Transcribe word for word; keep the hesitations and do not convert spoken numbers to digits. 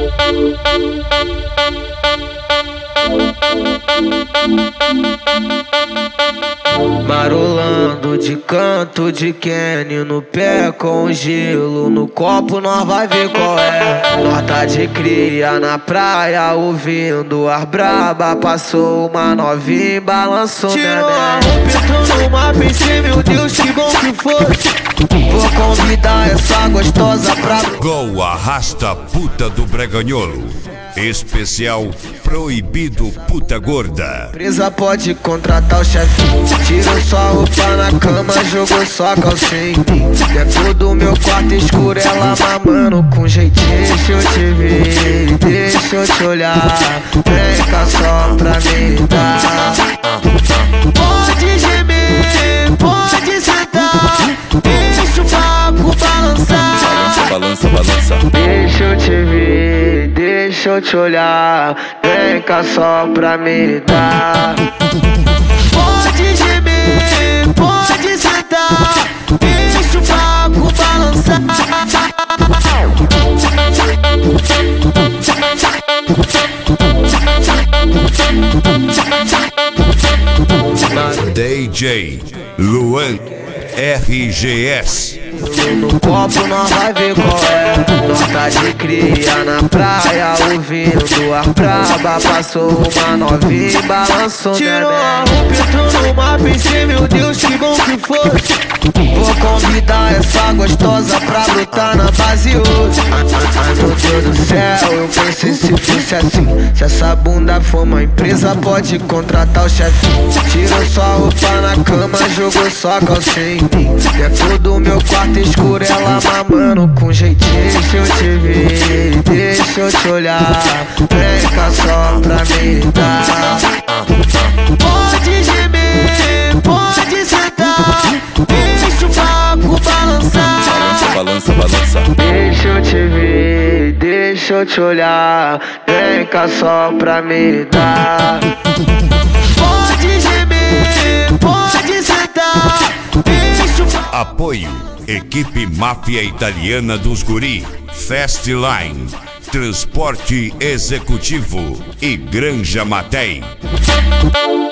Marolando de canto de Kenny no pé com gelo no copo, nós vai ver qual é. Nós tá de cria na praia ouvindo ar braba, passou uma novinha e balançou minha tirou a roupa, entrou numa, pensei, meu Deus, que bom que fosse. Vou convidar essa gostosa pra Gol Arrasta Puta do Breganholo. Especial Proibido Puta Gorda. empresa pode contratar o chefinho. Tirou sua roupa na cama, jogou sua calcinha em mim. Dentro do meu quarto escuro, ela mamando com jeitinho. Deixa eu te ver, deixa eu te olhar. Vem cá só pra me dar. Pode gemer, pode sentar, deixa o papo balançar. Balança, balança, balança. Deixa eu te ver, deixa eu te olhar. Vem cá só pra me dar. Pode gemer, pode sentar, deixa o papo balançar. D J Luan R G S. No copo nós vai ver qual é. Nós tá de cria na praia ouvindo ar braba, passou uma novinha e balançou minha Tirou a neck. roupa, entrou numa, pensei, meu Deus, que bom que fosse. Vou convidar essa gostosa pra lutar na base hoje. Ai, meu Deus do céu, eu pensei se fosse assim. Se essa bunda for uma empresa, pode contratar o chefinho. Tirou sua roupa na cama, jogou sua calcinha em mim. Dentro do meu quarto escuro, ela mamando com jeitinho. Deixa eu te ver, deixa eu te olhar. Vem cá só pra me dar. Pode gemer, pode sentar, deixa o papo balançar. Balança, balança. Deixa eu te ver, deixa eu te olhar. Vem cá só pra me dar. Pode gemer, pode sentar, deixa o papo. Apoio Equipe Máfia Italiana dos Guri, Fastline, Transporte Executivo e Granja Matei.